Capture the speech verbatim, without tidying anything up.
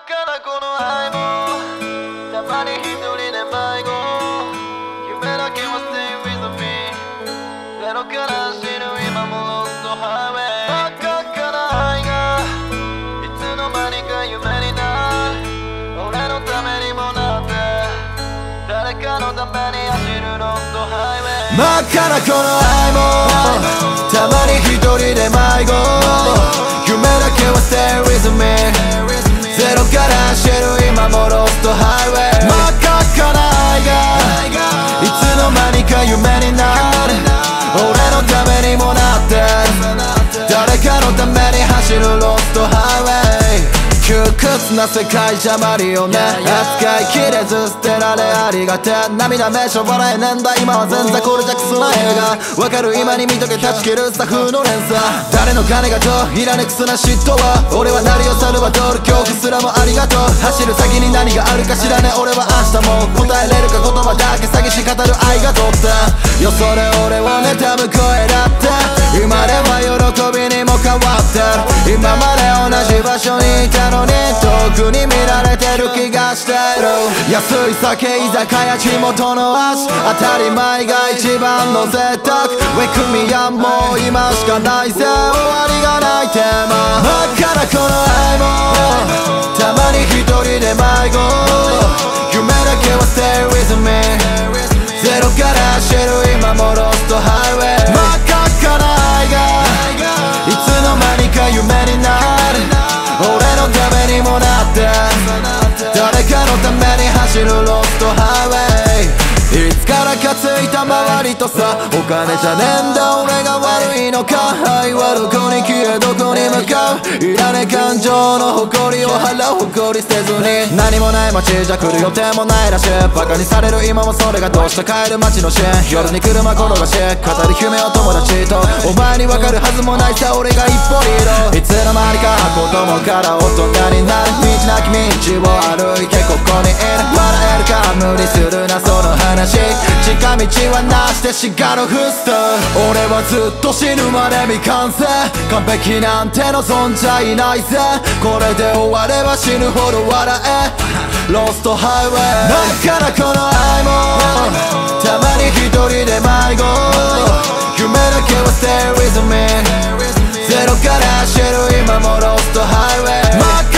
からこの愛もたまに一人で迷子夢だけは Stay with me ゼロから走る今もロストハイウェイ真っ赤かな愛がいつの間にか夢になる俺のためにもなって誰かのために走るロストハイウェイ真っ赤なこの愛もたまに一人で迷子夢だけは Stay with me ゼロから走る今もロストハイウェイ真っ赤かな愛がいつの間にか夢になる俺のためにもなって誰かのために走るロストハイウェイ窮屈な世界じゃマリオね扱いきれず捨てられありがて涙目しょばない年代今は全然これじゃクソな映画わかる今に見とけ断ち切るスタッフの連鎖誰の金がといらねくすな嫉妬は俺はナリオサルバドール恐怖すらもありがとう走る先に何があるか知らね俺は明日も答えれるか言葉だけ詐欺し語る愛がとったよそで俺は妬む声だって今では喜びにも変わってる今まで同じ場所にいたのに遠くに見られてる気がしてる安い酒居酒屋地元の足当たり前が一番の贅沢 Wake me up もう今しかないぜ終わりがないテーマ真っ赤なこの愛もたまに一人で迷子夢だけは Stay with me ゼロから走る今もロストハイウェイ真っ赤かな愛がいつの間にか夢になる俺のためにもなって誰かのために走るロストハイウェイいつからかついた周りとさお金じゃねえんだ俺が悪いのか愛はどこに消えどこに向かういらねえ感情の誇りを払う誇り捨てずに何もない街じゃ来る予定もないらしいバカにされる今もそれがどうした帰る街のシーン夜に車転がし語り夢を友達とお前に分かるはずもないさ俺が一歩リードいつの間にか子供から大人になる道なき道を歩いてここにいる笑えるか無理するなその話近道はなしでしがるフスト俺はずっと死ぬまで未完成完璧なんて望んじゃいないぜこれで終われば死ぬほど笑えロストハイウェイ真っ赤なこの愛もたまに一人で迷子夢だけは Stay with me ゼロから走る今もロストハイウェイ